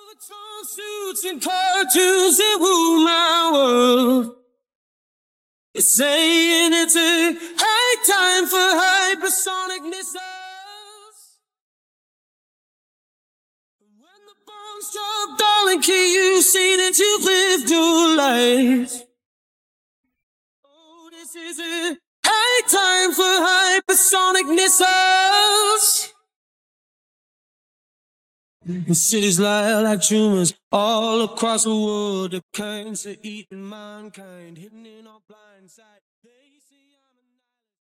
Suits and cartoons that rule my world. You're saying it's a high time for hypersonic missiles. When the bombs drop, darling, can you see that you've lived your life? Oh, this is a high time for hypersonic missiles. The cities lie like tumors all across the world. The cancer eating mankind, hidden in our blind sight.